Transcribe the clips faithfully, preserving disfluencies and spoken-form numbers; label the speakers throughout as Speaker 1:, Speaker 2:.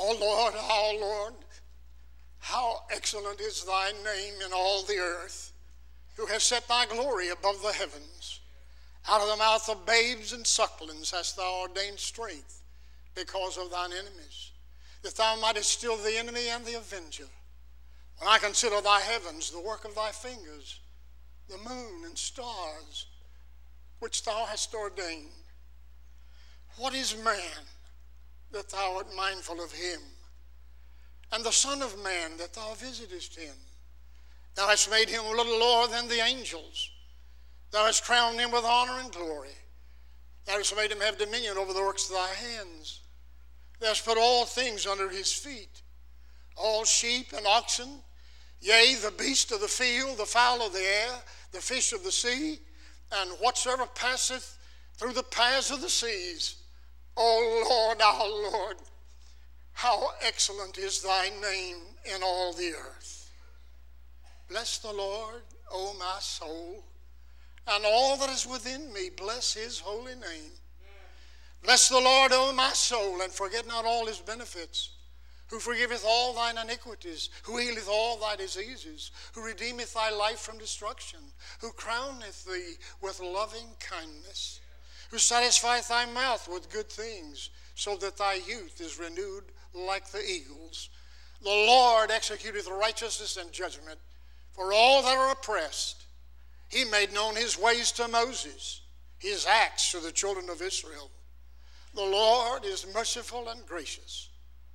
Speaker 1: O Lord, our Lord, how excellent is thy name in all the earth, who has set thy glory above the heavens. Out of the mouth of babes and sucklings hast thou ordained strength because of thine enemies, that thou mightest still the enemy and the avenger. When I consider thy heavens, the work of thy fingers, the moon and stars, which thou hast ordained. What is man that thou art mindful of him, and the Son of Man that thou visitest him? Thou hast made him a little lower than the angels. Thou hast crowned him with honor and glory. Thou hast made him have dominion over the works of thy hands. Thou hast put all things under his feet, all sheep and oxen, yea, the beast of the field, the fowl of the air, the fish of the sea, and whatsoever passeth through the paths of the seas. O Lord, our Lord, how excellent is thy name in all the earth. Bless the Lord, O my soul, and all that is within me, bless his holy name. Bless the Lord, O my soul, and forget not all his benefits, who forgiveth all thine iniquities, who healeth all thy diseases, who redeemeth thy life from destruction, who crowneth thee with loving kindness, who satisfieth thy mouth with good things, so that thy youth is renewed like the eagles. The Lord executeth righteousness and judgment for all that are oppressed. He made known his ways to Moses, his acts to the children of Israel. The Lord is merciful and gracious,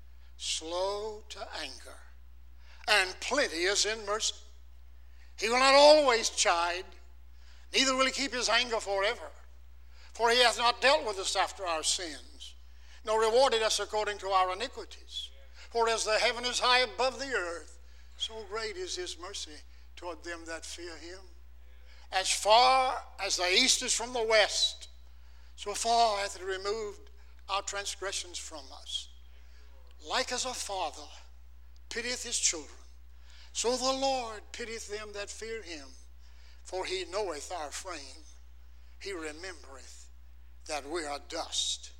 Speaker 1: slow to anger, and plenteous in mercy. He will not always chide, neither will he keep his anger forever. For he hath not dealt with us after our sins, nor rewarded us according to our iniquities. For as the heaven is high above the earth, so great is his mercy toward them that fear him. As far as the east is from the west, so far hath he removed our transgressions from us. Like as a father pitieth his children, so the Lord pitieth them that fear him. For he knoweth our frame, he remembereth that we are dust.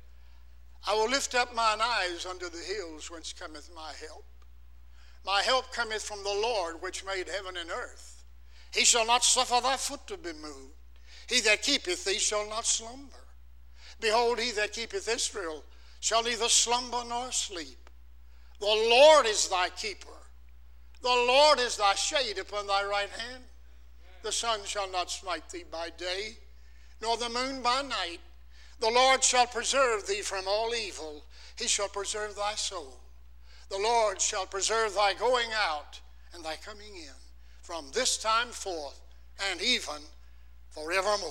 Speaker 1: I will lift up mine eyes unto the hills, whence cometh my help. My help cometh from the Lord, which made heaven and earth. He shall not suffer thy foot to be moved. He that keepeth thee shall not slumber. Behold, he that keepeth Israel shall neither slumber nor sleep. The Lord is thy keeper. The Lord is thy shade upon thy right hand. The sun shall not smite thee by day, nor the moon by night. The Lord shall preserve thee from all evil. He shall preserve thy soul. The Lord shall preserve thy going out and thy coming in, from this time forth and even forevermore.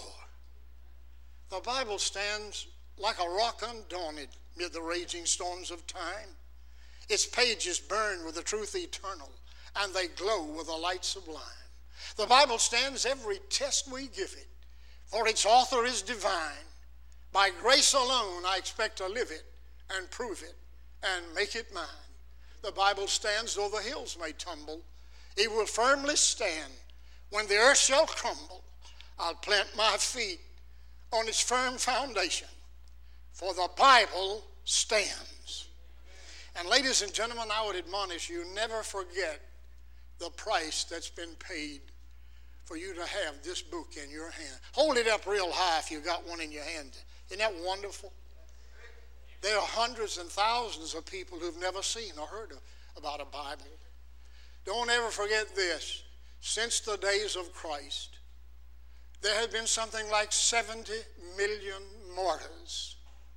Speaker 1: The Bible stands like a rock undaunted mid the raging storms of time. Its pages burn with the truth eternal, and they glow with a light sublime. The Bible stands every test we give it, for its author is divine. By grace alone I expect to live it and prove it and make it mine. The Bible stands though the hills may tumble. It will firmly stand. When the earth shall crumble, I'll plant my feet on its firm foundation, for the Bible stands. And ladies and gentlemen, I would admonish you, never forget the price that's been paid for you to have this book in your hand. Hold it up real high if you got one in your hand. Isn't that wonderful? There are hundreds and thousands of people who've never seen or heard of, about a Bible. Don't ever forget this. Since the days of Christ, there have been something like seventy million martyrs.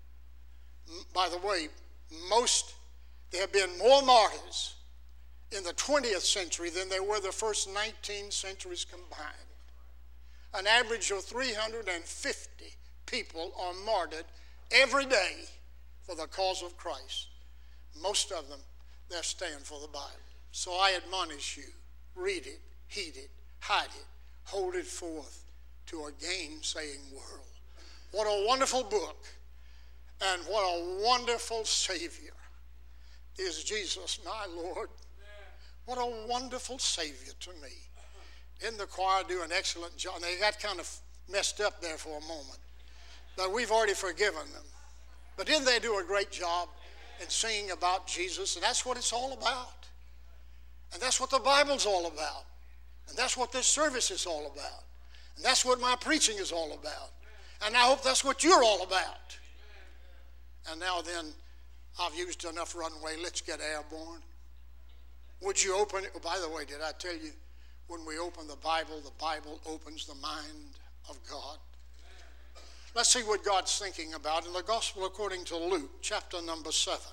Speaker 1: By the way, most, there have been more martyrs in the twentieth century than there were the first nineteen centuries combined. An average of three hundred fifty people are martyred every day for the cause of Christ. Most of them, they stand for the Bible. So I admonish you, read it, heed it, hide it, hold it forth to a gainsaying world. What a wonderful book, and what a wonderful Savior is Jesus, my Lord. What a wonderful Savior to me. Didn't the choir do an excellent job? They got kind of messed up there for a moment, but we've already forgiven them. But didn't they do a great job? and singing about Jesus. And that's what it's all about. And that's what the Bible's all about. And that's what this service is all about. And that's what my preaching is all about. And I hope that's what you're all about. And now then, I've used enough runway. Let's get airborne. Would you open it? Oh, by the way, did I tell you, when we open the Bible, the Bible opens the mind of God. Let's see what God's thinking about in the Gospel according to Luke, chapter number seven.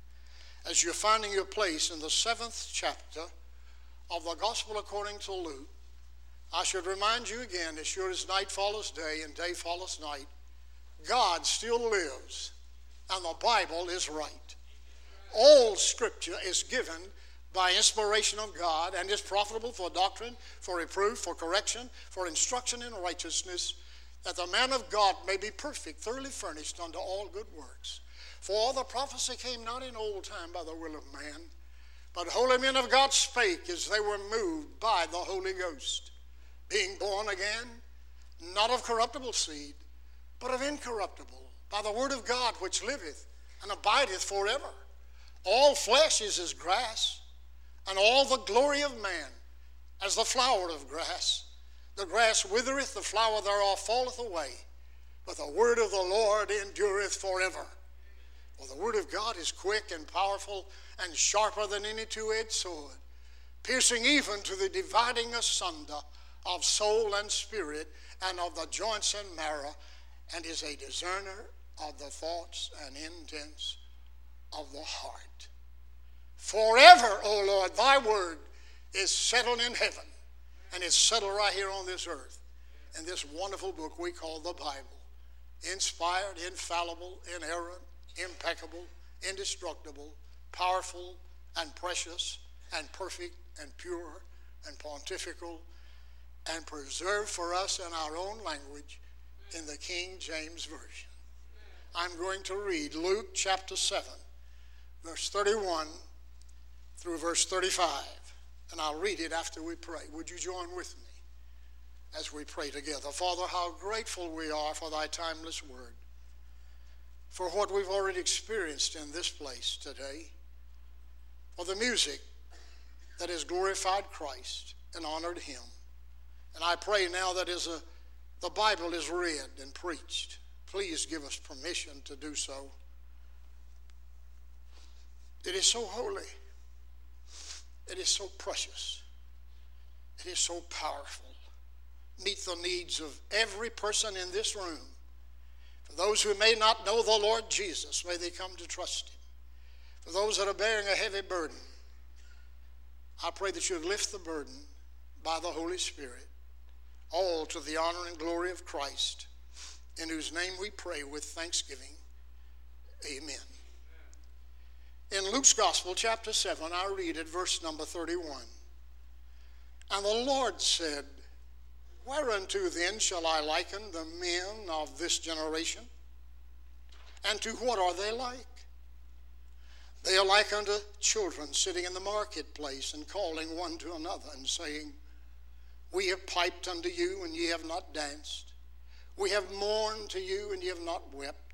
Speaker 1: As you're finding your place in the seventh chapter of the Gospel according to Luke, I should remind you again, as sure as night follows day and day follows night, God still lives and the Bible is right. All Scripture is given by inspiration of God and is profitable for doctrine, for reproof, for correction, for instruction in righteousness, that the man of God may be perfect, thoroughly furnished unto all good works. For all the prophecy came not in old time by the will of man, but holy men of God spake as they were moved by the Holy Ghost, being born again, not of corruptible seed, but of incorruptible, by the word of God which liveth and abideth forever. All flesh is as grass, and all the glory of man as the flower of grass. The grass withereth, the flower thereof falleth away, but the word of the Lord endureth forever. For the word of God is quick and powerful and sharper than any two-edged sword, piercing even to the dividing asunder of soul and spirit and of the joints and marrow, and is a discerner of the thoughts and intents of the heart. Forever, O Lord, thy word is settled in heaven, and it's settled right here on this earth in this wonderful book we call the Bible. Inspired, infallible, inerrant, impeccable, indestructible, powerful, and precious, and perfect, and pure, and pontifical, and preserved for us in our own language in the King James Version. I'm going to read Luke chapter seven, verse thirty-one through verse thirty-five, and I'll read it after we pray. Would you join with me as we pray together? Father, how grateful we are for thy timeless word, for what we've already experienced in this place today, for the music that has glorified Christ and honored him. And I pray now that as a, the Bible is read and preached, please give us permission to do so. It is so holy. It is so precious. It is so powerful. Meet the needs of every person in this room. For those who may not know the Lord Jesus, may they come to trust him. For those that are bearing a heavy burden, I pray that you would lift the burden by the Holy Spirit, all to the honor and glory of Christ, in whose name we pray with thanksgiving. Amen. In Luke's Gospel, chapter seven, I read at verse number thirty-one. And the Lord said, Whereunto then shall I liken the men of this generation? And to what are they like? They are like unto children sitting in the marketplace and calling one to another and saying, We have piped unto you, and ye have not danced. We have mourned to you, and ye have not wept.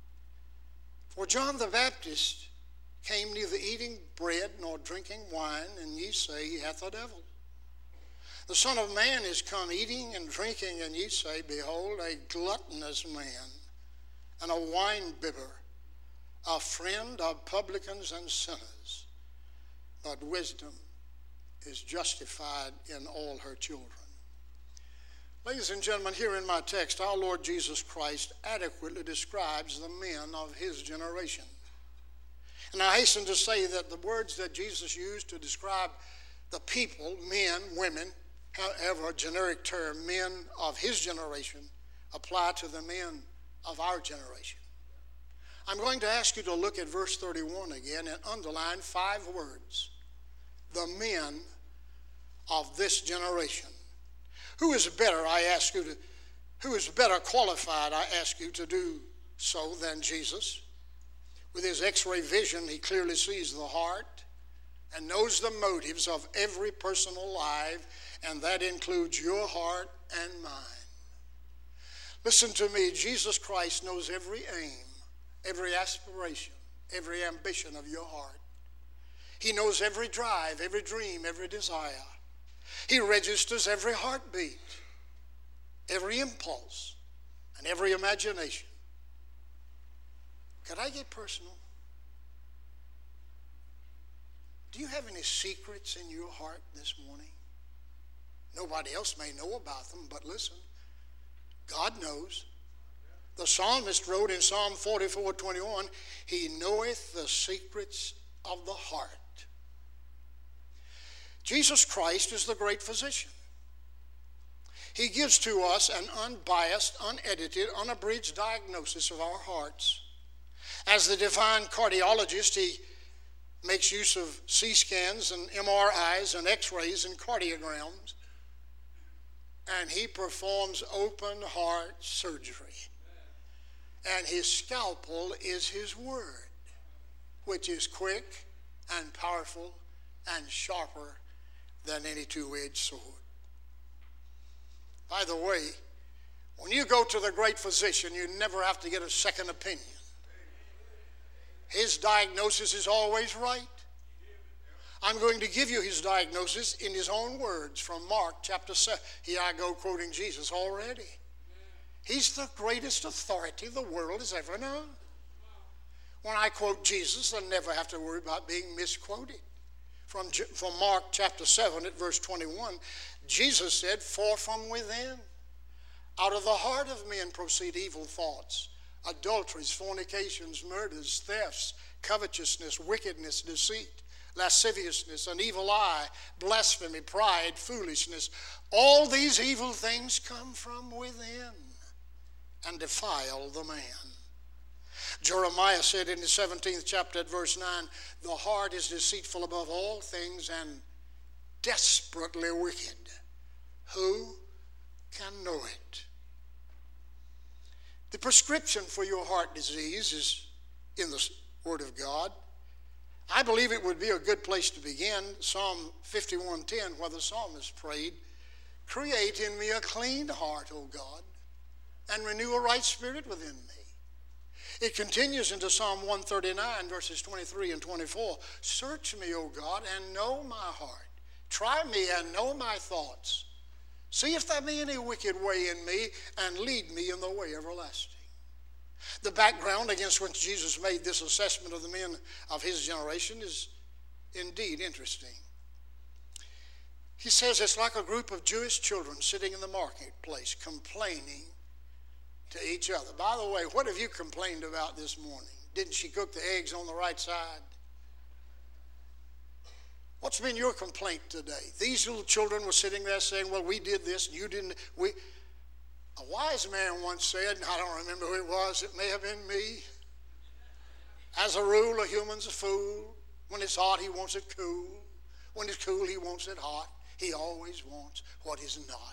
Speaker 1: For John the Baptist came neither eating bread nor drinking wine, and ye say he hath a devil. The Son of Man is come eating and drinking, and ye say, Behold, a gluttonous man, and a winebibber, a friend of publicans and sinners. But wisdom is justified in all her children. Ladies and gentlemen, here in my text, our Lord Jesus Christ adequately describes the men of his generation. And I hasten to say that the words that Jesus used to describe the people, men, women, however, a generic term, men of his generation, apply to the men of our generation. I'm going to ask you to look at verse thirty-one again and underline five words. The men of this generation. Who is better, I ask you to, who is better qualified, I ask you to do so than Jesus? With his x-ray vision, he clearly sees the heart and knows the motives of every person alive, and that includes your heart and mine. Listen to me, Jesus Christ knows every aim, every aspiration, every ambition of your heart. He knows every drive, every dream, every desire. He registers every heartbeat, every impulse, and every imagination. Could I get personal? Do you have any secrets in your heart this morning? Nobody else may know about them, but listen, God knows. The psalmist wrote in Psalm forty-four twenty-one, He knoweth the secrets of the heart. Jesus Christ is the great physician. He gives to us an unbiased, unedited, unabridged diagnosis of our hearts. As the divine cardiologist, he makes use of C scans and M R Is and X-rays and cardiograms, and he performs open heart surgery. And his scalpel is his word, which is quick and powerful and sharper than any two-edged sword. By the way, when you go to the great physician, you never have to get a second opinion. His diagnosis is always right. I'm going to give you his diagnosis in his own words from Mark chapter seven. Here I go quoting Jesus already. He's the greatest authority the world has ever known. When I quote Jesus, I never have to worry about being misquoted. From, from Mark chapter seven at verse twenty-one, Jesus said, For from within, out of the heart of men proceed evil thoughts, adulteries, fornications, murders, thefts, covetousness, wickedness, deceit, lasciviousness, an evil eye, blasphemy, pride, foolishness. All these evil things come from within and defile the man. Jeremiah said in the seventeenth chapter at verse nine, The heart is deceitful above all things and desperately wicked. Who can know it? The prescription for your heart disease is in the Word of God. I believe it would be a good place to begin. Psalm fifty-one ten, where the psalmist prayed, Create in me a clean heart, O God, and renew a right spirit within me. It continues into Psalm one thirty-nine, verses twenty-three and twenty-four. Search me, O God, and know my heart. Try me and know my thoughts. See if there be any wicked way in me, and lead me in the way everlasting. The background against which Jesus made this assessment of the men of his generation is indeed interesting. He says it's like a group of Jewish children sitting in the marketplace complaining to each other. By the way, what have you complained about this morning? Didn't she cook the eggs on the right side? What's been your complaint today? These little children were sitting there saying, well, we did this and you didn't. We. A wise man once said, and I don't remember who it was, it may have been me. As a rule, a human's a fool. When it's hot, he wants it cool. When it's cool, he wants it hot. He always wants what is not.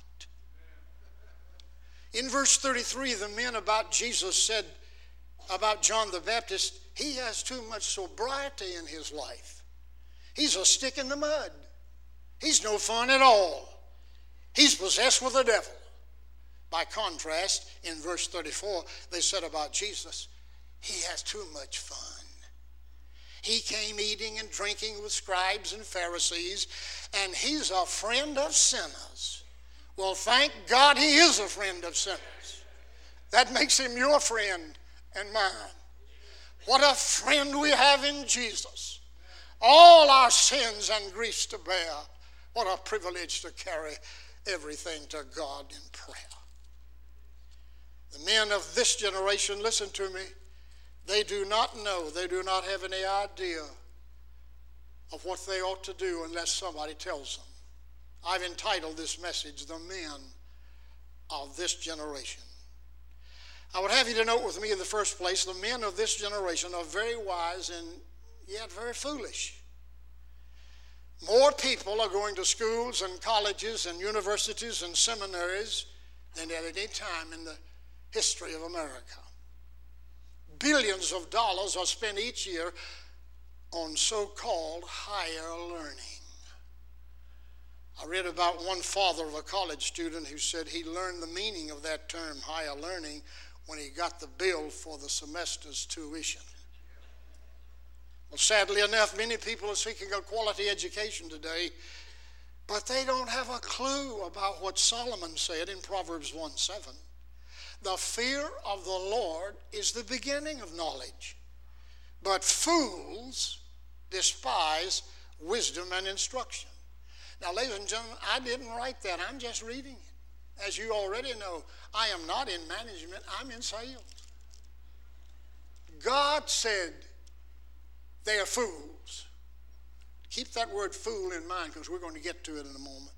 Speaker 1: In verse thirty-three, the men about Jesus said about John the Baptist, he has too much sobriety in his life. He's a stick in the mud. He's no fun at all. He's possessed with the devil. By contrast, in verse thirty-four, they said about Jesus, he has too much fun. He came eating and drinking with scribes and Pharisees, and he's a friend of sinners. Well, thank God he is a friend of sinners. That makes him your friend and mine. What a friend we have in Jesus. All our sins and griefs to bear. What a privilege to carry everything to God in prayer. The men of this generation, listen to me, they do not know, they do not have any idea of what they ought to do unless somebody tells them. I've entitled this message, The Men of This Generation. I would have you to note with me in the first place, the men of this generation are very wise and yet very foolish. More people are going to schools and colleges and universities and seminaries than at any time in the history of America. Billions of dollars are spent each year on so-called higher learning. I read about one father of a college student who said he learned the meaning of that term, higher learning, when he got the bill for the semester's tuition. Well, sadly enough, many people are seeking a quality education today, but they don't have a clue about what Solomon said in Proverbs one seven. The fear of the Lord is the beginning of knowledge, but fools despise wisdom and instruction. Now, ladies and gentlemen, I didn't write that. I'm just reading it. As you already know, I am not in management. I'm in sales. God said they are fools. Keep that word fool in mind because we're going to get to it in a moment.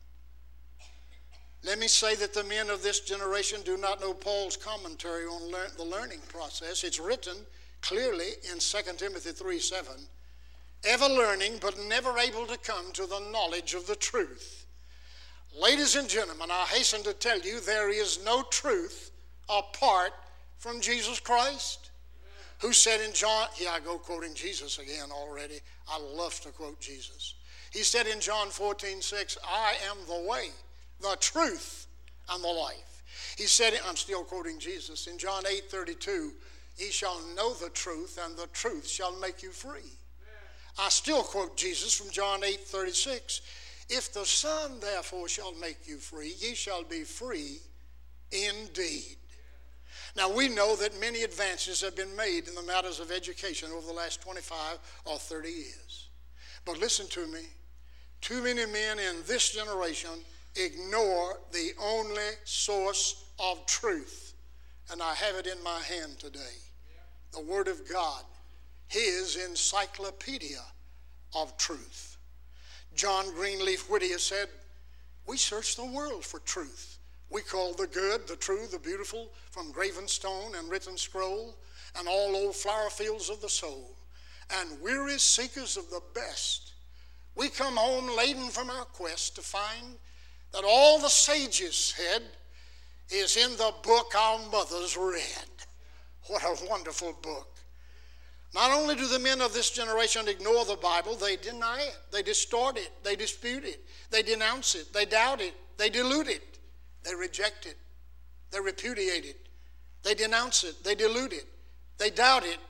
Speaker 1: Let me say that the men of this generation do not know Paul's commentary on lear- the learning process. It's written clearly in Second Timothy three seven. Ever learning, but never able to come to the knowledge of the truth. Ladies and gentlemen, I hasten to tell you there is no truth apart from Jesus Christ, who said in John, here I go quoting Jesus again already. I love to quote Jesus. He said in John fourteen six, I am the way, the truth, and the life. He said, I'm still quoting Jesus, in John eight thirty-two, ye shall know the truth, and the truth shall make you free. I still quote Jesus from John eight thirty-six. If the Son therefore shall make you free, ye shall be free indeed. Now we know that many advances have been made in the matters of education over the last twenty-five or thirty years. But listen to me, too many men in this generation ignore the only source of truth. And I have it in my hand today. The Word of God. His encyclopedia of truth. John Greenleaf Whittier said, we search the world for truth. We call the good, the true, the beautiful, from graven stone and written scroll, and all old flower fields of the soul. And weary seekers of the best, we come home laden from our quest to find that all the sages said is in the book our mothers read. What a wonderful book. Not only do the men of this generation ignore the Bible, they deny it, they distort it, they dispute it, they denounce it, they doubt it, they dilute it, they reject it, they repudiate it, they denounce it, they dilute it, they doubt it,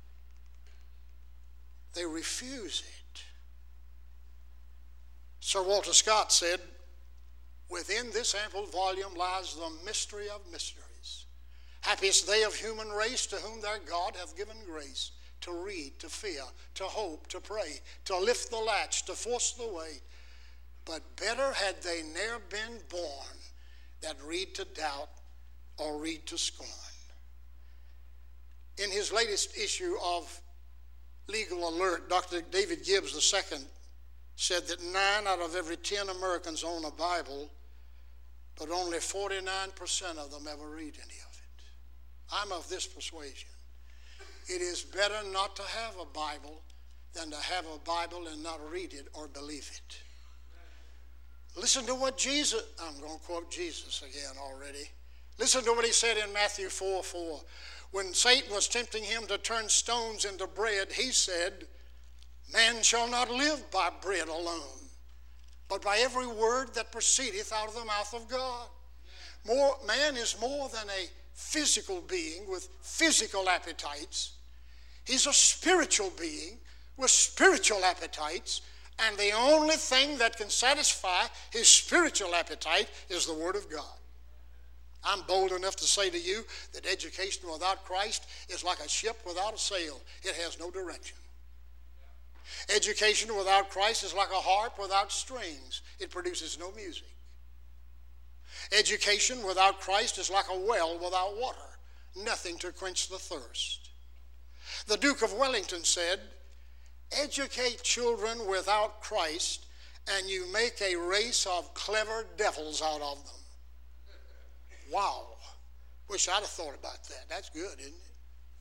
Speaker 1: they refuse it. Sir Walter Scott said, within this ample volume lies the mystery of mysteries. Happiest they of human race to whom their God hath given grace to read, to fear, to hope, to pray, to lift the latch, to force the way. But better had they ne'er been born that read to doubt or read to scorn. In his latest issue of Legal Alert, Doctor David Gibbs the second said that nine out of every ten Americans own a Bible, but only forty-nine percent of them ever read any of it. I'm of this persuasion. It is better not to have a Bible than to have a Bible and not read it or believe it. Listen to what Jesus, I'm going to quote Jesus again already. Listen to what he said in Matthew four four. When Satan was tempting him to turn stones into bread, he said, man shall not live by bread alone, but by every word that proceedeth out of the mouth of God. More, man is more than a physical being with physical appetites. He's a spiritual being with spiritual appetites, and the only thing that can satisfy his spiritual appetite is the Word of God. I'm bold enough to say to you that education without Christ is like a ship without a sail. It has no direction. Education without Christ is like a harp without strings. It produces no music. Education without Christ is like a well without water, nothing to quench the thirst. The Duke of Wellington said, educate children without Christ and you make a race of clever devils out of them. Wow. Wish I'd have thought about that. That's good, isn't it?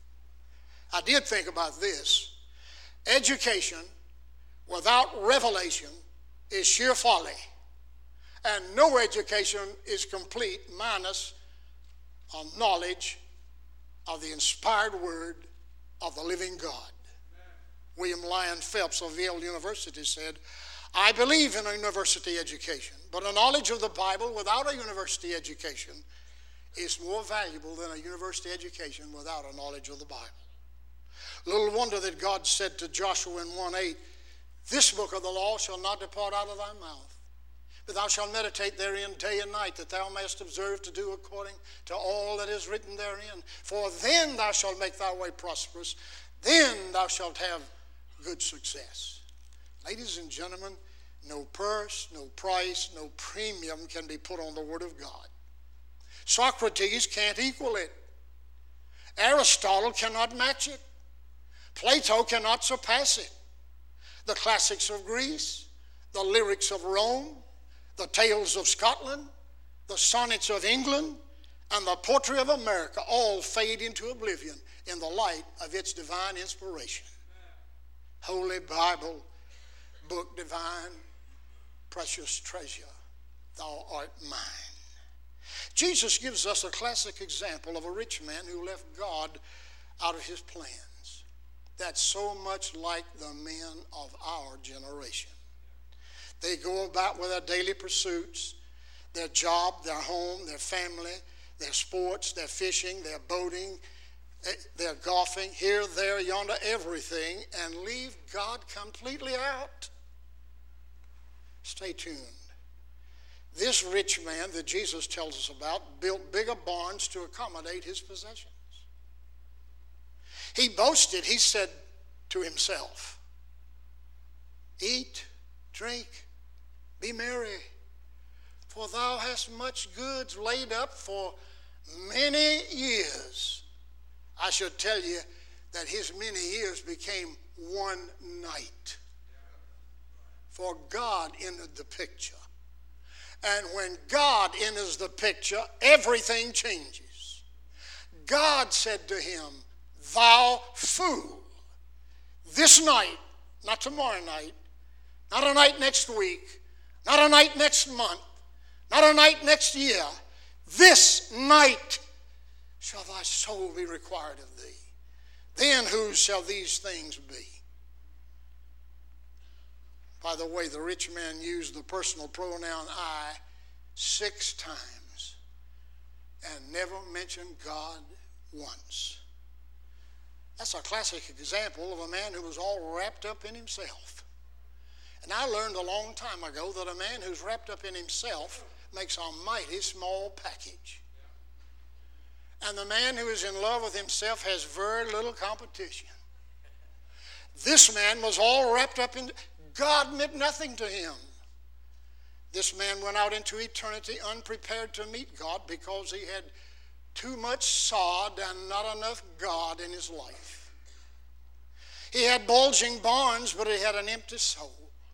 Speaker 1: I did think about this. Education without revelation is sheer folly. And no education is complete minus a knowledge of the inspired word of the living God. Amen. William Lyon Phelps of Yale University said, I believe in a university education, but a knowledge of the Bible without a university education is more valuable than a university education without a knowledge of the Bible. Little wonder that God said to Joshua in one eight, this book of the law shall not depart out of thy mouth, but thou shalt meditate therein day and night, that thou mayest observe to do according to all that is written therein. For then thou shalt make thy way prosperous, then thou shalt have good success. Ladies and gentlemen, no purse, no price, no premium can be put on the Word of God. Socrates can't equal it. Aristotle cannot match it. Plato cannot surpass it. The classics of Greece, the lyrics of Rome, the tales of Scotland, the sonnets of England, and the poetry of America all fade into oblivion in the light of its divine inspiration. Holy Bible, book divine, precious treasure, thou art mine. Jesus gives us a classic example of a rich man who left God out of his plans. That's so much like the men of our generation. They go about with their daily pursuits, their job, their home, their family, their sports, their fishing, their boating, their golfing, here, there, yonder, everything, and leave God completely out. Stay tuned. This rich man that Jesus tells us about built bigger barns to accommodate his possessions. He boasted, he said to himself, eat, drink, be merry, for thou hast much goods laid up for many years. I should tell you that his many years became one night. For God entered the picture. And when God enters the picture, everything changes. God said to him, thou fool, this night, not tomorrow night, not a night next week, not a night next month, not a night next year, this night shall thy soul be required of thee. Then whose shall these things be? By the way, the rich man used the personal pronoun I six times and never mentioned God once. That's a classic example of a man who was all wrapped up in himself. And I learned a long time ago that a man who's wrapped up in himself makes a mighty small package. And the man who is in love with himself has very little competition. This man was all wrapped up in, God meant nothing to him. This man went out into eternity unprepared to meet God because he had too much sod and not enough God in his life. He had bulging barns, but he had an empty soul.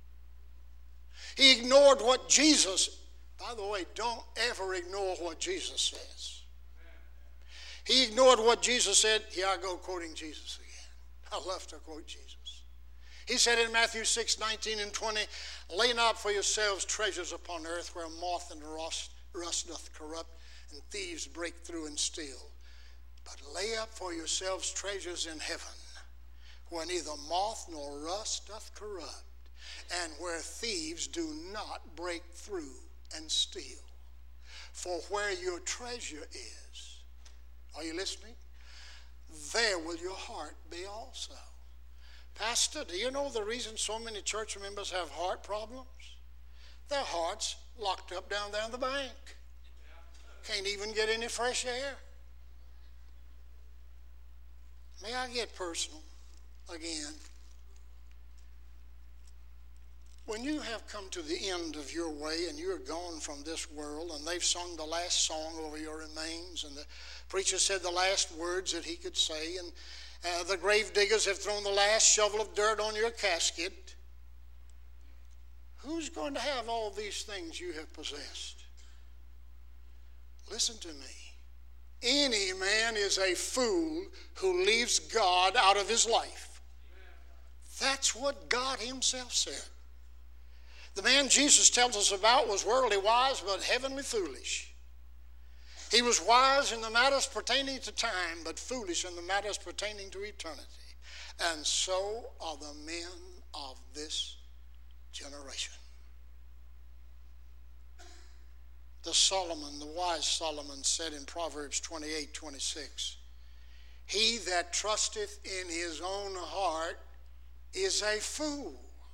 Speaker 1: He ignored what Jesus, by the way, don't ever ignore what Jesus says. He ignored what Jesus said. Here I go quoting Jesus again. I love to quote Jesus. He said in Matthew six, nineteen and twenty, lay not for yourselves treasures upon earth where moth and rust, rust doth corrupt and thieves break through and steal. But lay up for yourselves treasures in heaven where neither moth nor rust doth corrupt and where thieves do not break through and steal. For where your treasure is, are you listening? There will your heart be also. Pastor, do you know the reason so many church members have heart problems? Their heart's locked up down there in the bank. Can't even get any fresh air. May I get personal again? When you have come to the end of your way and you're gone from this world and they've sung the last song over your remains and the preacher said the last words that he could say and uh, the grave diggers have thrown the last shovel of dirt on your casket, who's going to have all these things you have possessed? Listen to me. Any man is a fool who leaves God out of his life. That's what God himself said. The man Jesus tells us about was worldly wise but heavenly foolish. He was wise in the matters pertaining to time but foolish in the matters pertaining to eternity. And so are the men of this generation. The Solomon, the wise Solomon said in Proverbs twenty-eight, twenty-six, He that trusteth in his own heart is a fool.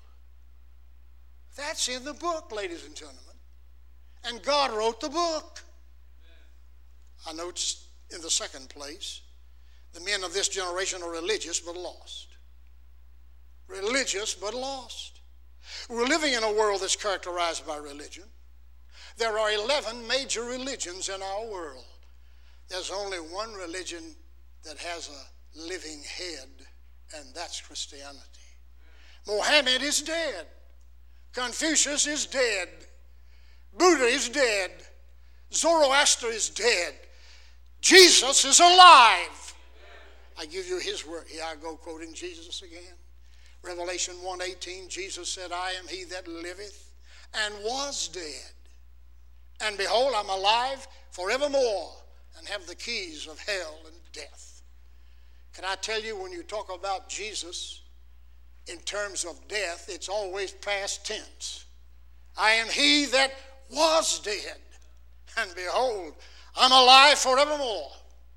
Speaker 1: That's in the book, ladies and gentlemen. And God wrote the book. I noticed in the second place, the men of this generation are religious but lost. Religious but lost. We're living in a world that's characterized by religion. There are eleven major religions in our world. There's only one religion that has a living head, and that's Christianity. Mohammed is dead. Confucius is dead. Buddha is dead. Zoroaster is dead. Jesus is alive. I give you his word. Here I go quoting Jesus again. Revelation one eighteen, Jesus said, I am he that liveth and was dead. And behold, I'm alive forevermore and have the keys of hell and death. Can I tell you, when you talk about Jesus in terms of death, it's always past tense. I am he that was dead, and behold, I'm alive forevermore.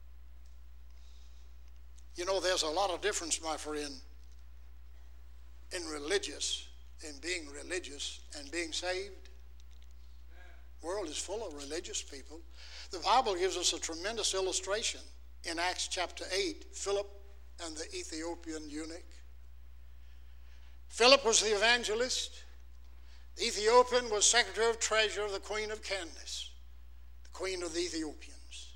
Speaker 1: You know, there's a lot of difference, my friend, in religious, in being religious and being saved. The world is full of religious people. The Bible gives us a tremendous illustration in Acts chapter eight, Philip and the Ethiopian eunuch. Philip was the evangelist. The Ethiopian was Secretary of Treasury of the Queen of Candace, the Queen of the Ethiopians.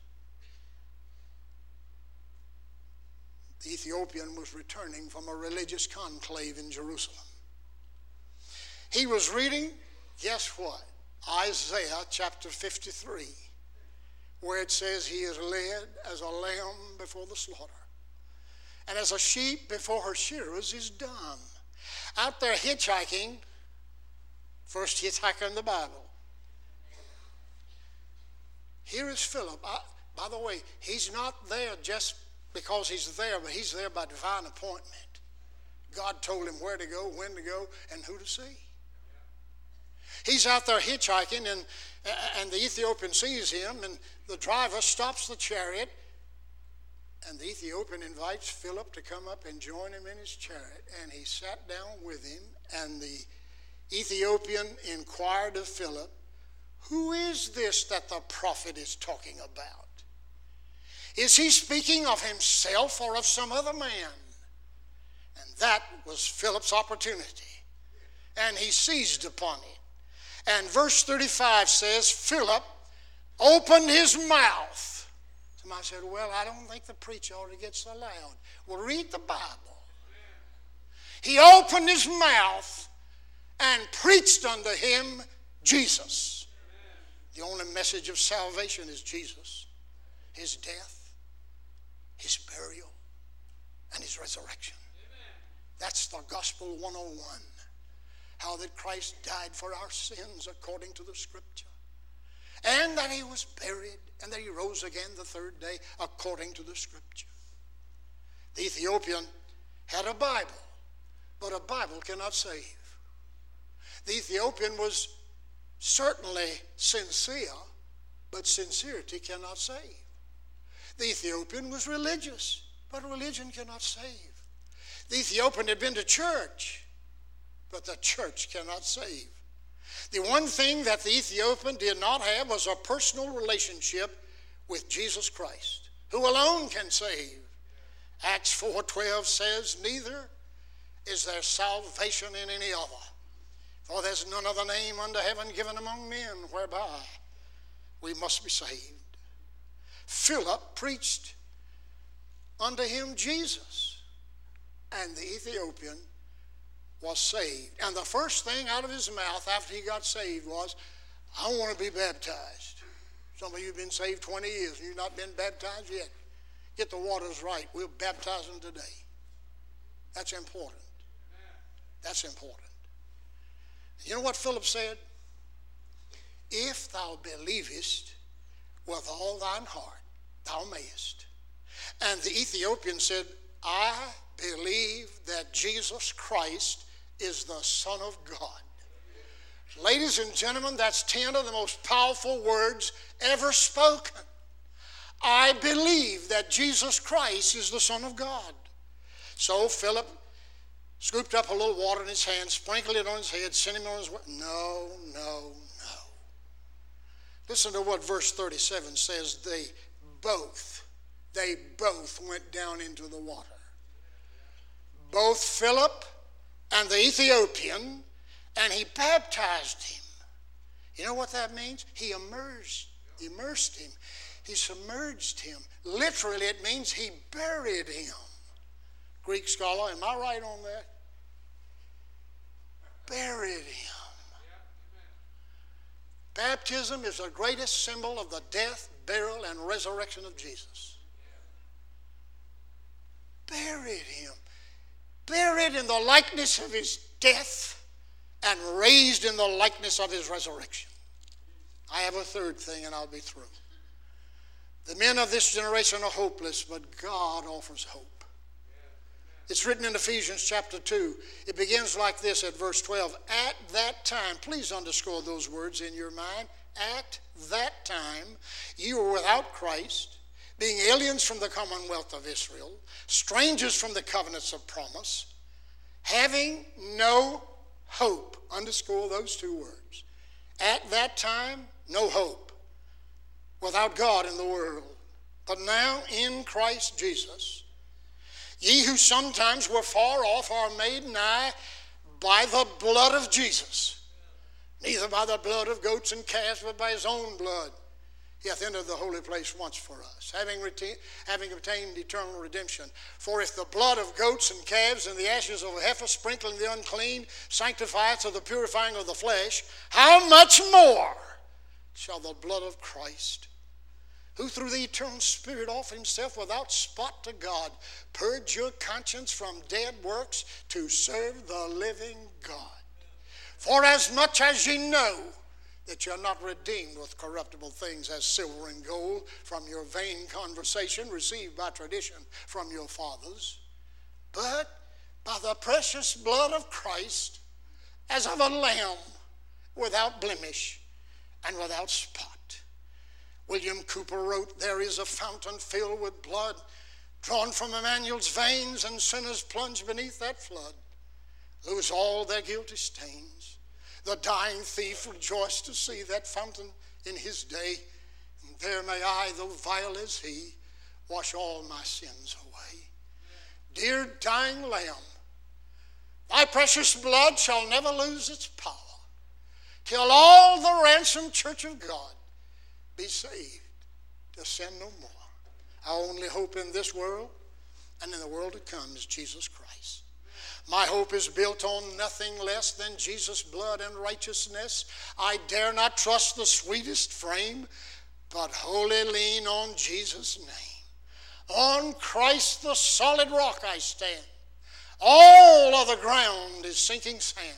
Speaker 1: The Ethiopian was returning from a religious conclave in Jerusalem. He was reading, guess what? Isaiah chapter fifty-three, where it says he is led as a lamb before the slaughter, and as a sheep before her shearers is dumb. Out there hitchhiking, first hitchhiker in the Bible. Here is Philip. I, by the way, he's not there just because he's there, but he's there by divine appointment. God told him where to go, when to go, and who to see. He's out there hitchhiking, and, and the Ethiopian sees him, and the driver stops the chariot, and the Ethiopian invites Philip to come up and join him in his chariot, and he sat down with him, and the Ethiopian inquired of Philip, who is this that the prophet is talking about? Is he speaking of himself or of some other man? And that was Philip's opportunity, and he seized upon it. And verse thirty-five says, Philip opened his mouth. Somebody said, well, I don't think the preacher ought to get so loud. Well, read the Bible. He opened his mouth and preached unto him Jesus. The only message of salvation is Jesus, his death, his burial, and his resurrection. That's the gospel one oh one. How that Christ died for our sins according to the scripture, and that he was buried, and that he rose again the third day according to the scripture. The Ethiopian had a Bible, but a Bible cannot save. The Ethiopian was certainly sincere, but sincerity cannot save. The Ethiopian was religious, but religion cannot save. The Ethiopian had been to church, but the church cannot save. The one thing that the Ethiopian did not have was a personal relationship with Jesus Christ, who alone can save. Acts four twelve says, neither is there salvation in any other, for there's none other name under heaven given among men whereby we must be saved. Philip preached unto him Jesus, and the Ethiopian was saved. And the first thing out of his mouth after he got saved was, I want to be baptized. Some of you have been saved twenty years and you've not been baptized yet. Get the waters right. We'll baptize them today. That's important. That's important. You know what Philip said? If thou believest with all thine heart, thou mayest. And the Ethiopian said, I believe that Jesus Christ is the Son of God. Ladies and gentlemen, that's ten of the most powerful words ever spoken. I believe that Jesus Christ is the Son of God. So Philip scooped up a little water in his hand, sprinkled it on his head, sent him on his way. No, no, no. Listen to what verse thirty-seven says. They both, they both went down into the water. Both Philip and the Ethiopian, and he baptized him. You know what that means? He immersed, immersed him. He submerged him. Literally, it means he buried him. Greek scholar, am I right on that? Buried him. Baptism is the greatest symbol of the death, burial, and resurrection of Jesus. Buried him. Buried in the likeness of his death and raised in the likeness of his resurrection. I have a third thing and I'll be through. The men of this generation are hopeless, but God offers hope. It's written in Ephesians chapter two. It begins like this at verse twelve. At that time, please underscore those words in your mind. At that time, you were without Christ, being aliens from the commonwealth of Israel, strangers from the covenants of promise, having no hope. Underscore those two words. At that time, no hope. Without God in the world. But now in Christ Jesus, ye who sometimes were far off are made nigh by the blood of Jesus. Neither by the blood of goats and calves, but by his own blood. He hath entered the holy place once for us, having, retained, having obtained eternal redemption. For if the blood of goats and calves and the ashes of a heifer sprinkling the unclean sanctifieth to the purifying of the flesh, how much more shall the blood of Christ, who through the eternal Spirit offered himself without spot to God, purge your conscience from dead works to serve the living God. For as much as ye know that you're not redeemed with corruptible things as silver and gold from your vain conversation received by tradition from your fathers, but by the precious blood of Christ, as of a lamb without blemish and without spot. William Cooper wrote, there is a fountain filled with blood drawn from Emmanuel's veins, and sinners plunge beneath that flood, lose all their guilty stains. The dying thief rejoiced to see that fountain in his day, and there may I, though vile as he, wash all my sins away. Dear dying Lamb, thy precious blood shall never lose its power, till all the ransomed church of God be saved to sin no more. Our only hope in this world and in the world to come is Jesus Christ. My hope is built on nothing less than Jesus' blood and righteousness. I dare not trust the sweetest frame, but wholly lean on Jesus' name. On Christ the solid rock I stand. All other ground is sinking sand.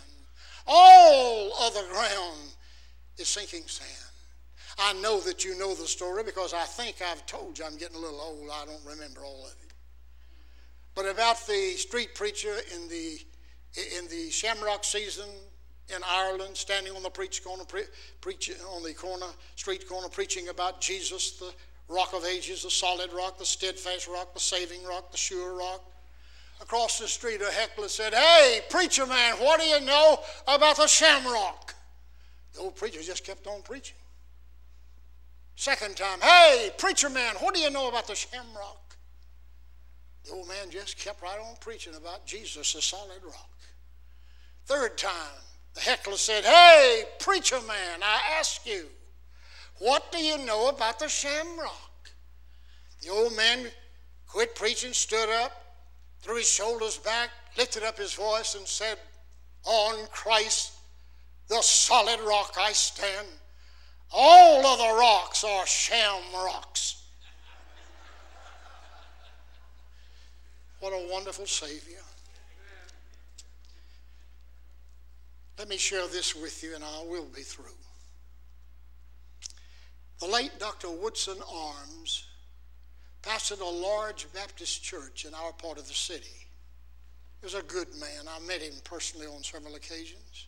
Speaker 1: All other ground is sinking sand. I know that you know the story because I think I've told you. I'm getting a little old. I don't remember all of it. But about the street preacher in the in the Shamrock season in Ireland, standing on the preach corner, pre, preach on the corner, street corner, preaching about Jesus, the rock of ages, the solid rock, the steadfast rock, the saving rock, the sure rock. Across the street, a heckler said, "Hey, preacher man, what do you know about the Shamrock?" The old preacher just kept on preaching. Second time, "Hey, preacher man, what do you know about the Shamrock?" The old man just kept right on preaching about Jesus, the solid rock. Third time, the heckler said, "Hey, preacher man, I ask you, what do you know about the Shamrock?" The old man quit preaching, stood up, threw his shoulders back, lifted up his voice and said, "On Christ, the solid rock I stand. All other rocks are sham rocks." What a wonderful Savior. Let me share this with you and I will be through. The late Doctor Woodson Arms pastored a large Baptist church in our part of the city. He was a good man. I met him personally on several occasions.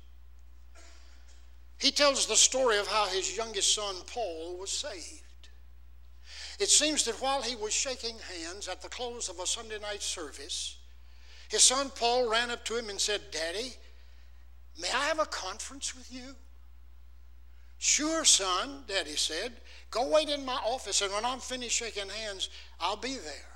Speaker 1: He tells the story of how his youngest son, Paul, was saved. It seems that while he was shaking hands at the close of a Sunday night service, his son Paul ran up to him and said, "Daddy, may I have a conference with you?" "Sure, son," Daddy said. "Go wait in my office, and when I'm finished shaking hands, I'll be there."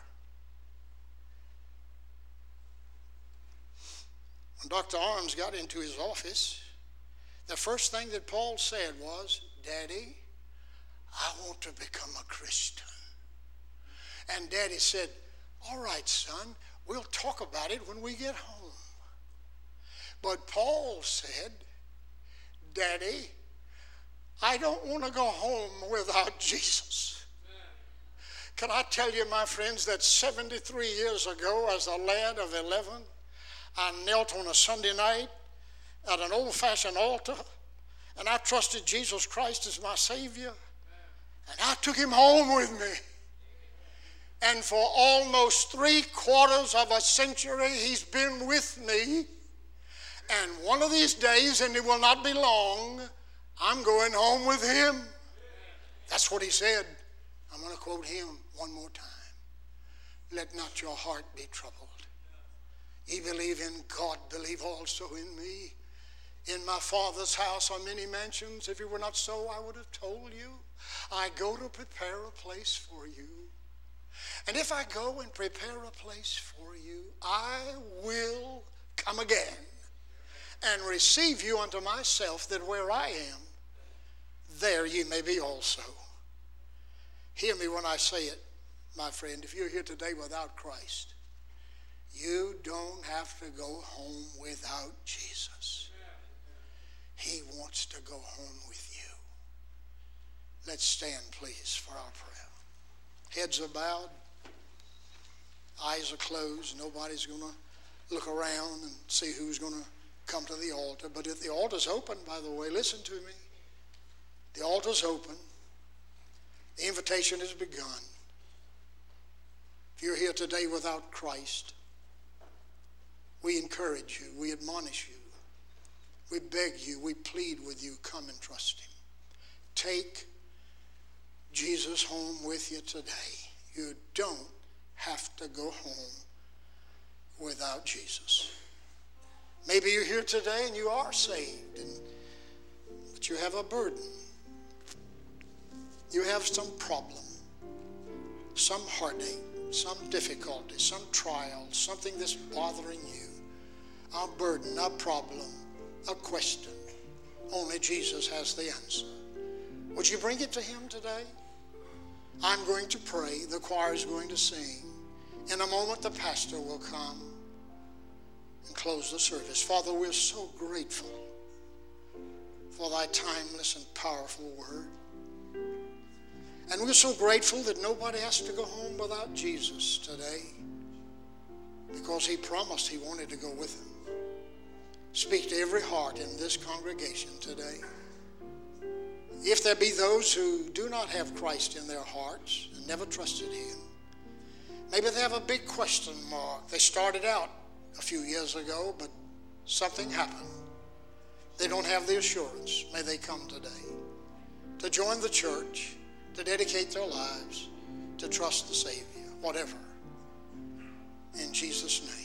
Speaker 1: When Doctor Arms got into his office, the first thing that Paul said was, "Daddy, I want to become a Christian." And Daddy said, "All right, son, we'll talk about it when we get home." But Paul said, "Daddy, I don't want to go home without Jesus." Can I tell you, my friends, that seventy-three years ago, as a lad of eleven, I knelt on a Sunday night at an old-fashioned altar, and I trusted Jesus Christ as my Savior, and I took him home with me. And for almost three quarters of a century, he's been with me. And one of these days, and it will not be long, I'm going home with him. That's what he said. I'm going to quote him one more time. "Let not your heart be troubled. Ye believe in God, believe also in me. In my Father's house are many mansions. If it were not so, I would have told you. I go to prepare a place for you. And if I go and prepare a place for you, I will come again and receive you unto myself, that where I am, there ye may be also." Hear me when I say it, my friend. If you're here today without Christ, you don't have to go home without Jesus. He wants to go home with you. Let's stand, please, for our prayer. Heads are bowed. Eyes are closed. Nobody's going to look around and see who's going to come to the altar. But if the altar's open, by the way, listen to me. The altar's open. The invitation has begun. If you're here today without Christ, we encourage you. We admonish you. We beg you. We plead with you. Come and trust him. Take Jesus home with you today. You don't have to go home without Jesus. Maybe you're here today and you are saved, and, but you have a burden. You have some problem, some heartache, some difficulty, some trial, something that's bothering you, a burden, a problem, a question. Only Jesus has the answer. Would you bring it to him today? I'm going to pray. The choir is going to sing. In a moment, the pastor will come and close the service. Father, we're so grateful for thy timeless and powerful word. And we're so grateful that nobody has to go home without Jesus today, because he promised he wanted to go with them. Speak to every heart in this congregation today. If there be those who do not have Christ in their hearts and never trusted him, maybe they have a big question mark. They started out a few years ago, but something happened. They don't have the assurance. May they come today to join the church, to dedicate their lives, to trust the Savior, whatever. In Jesus' name.